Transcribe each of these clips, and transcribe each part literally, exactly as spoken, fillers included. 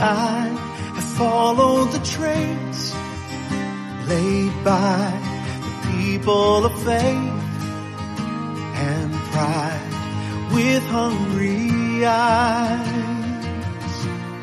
I have followed the trails laid by the people of faith and pride with hungry eyes.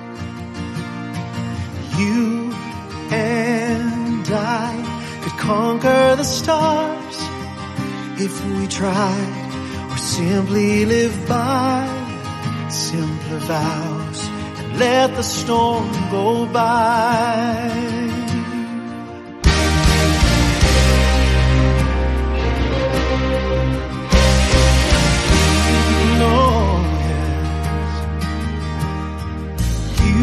You and I could conquer the stars if we tried, or simply live by simpler vows and let the storm go by. Oh, yes. You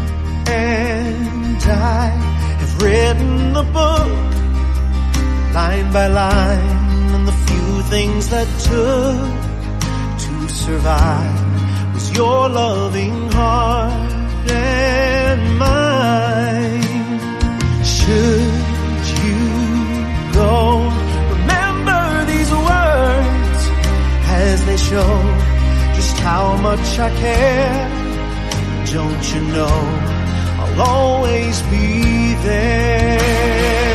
and I have written the book line by line, and the few things that took to survive was your loving heart and mine. Should you go, remember these words as they show just how much I care. Don't you know I'll always be there.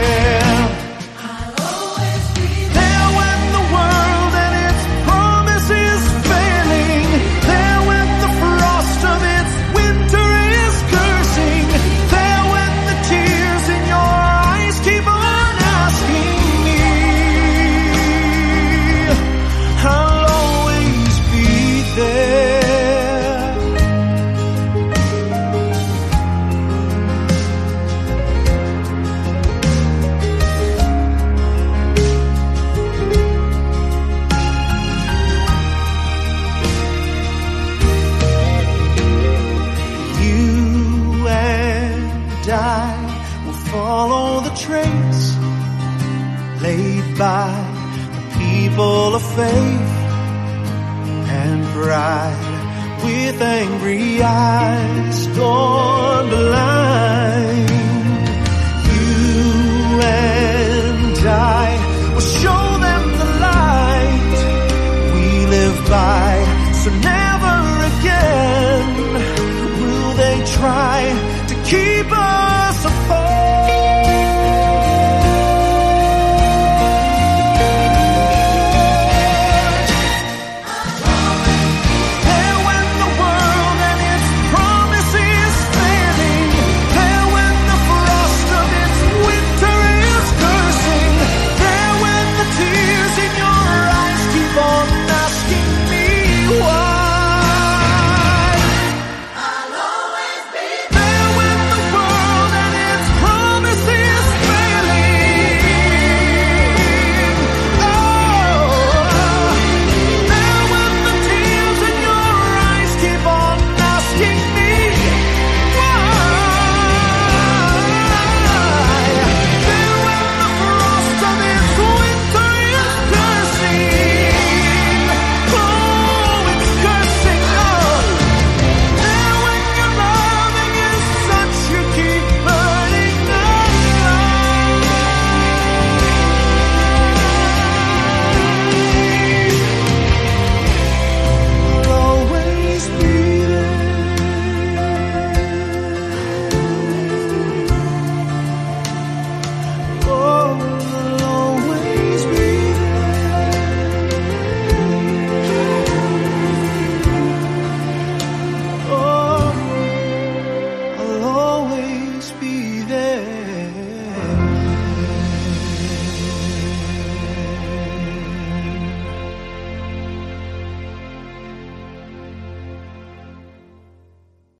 By the people of faith and pride with angry eyes gone blind.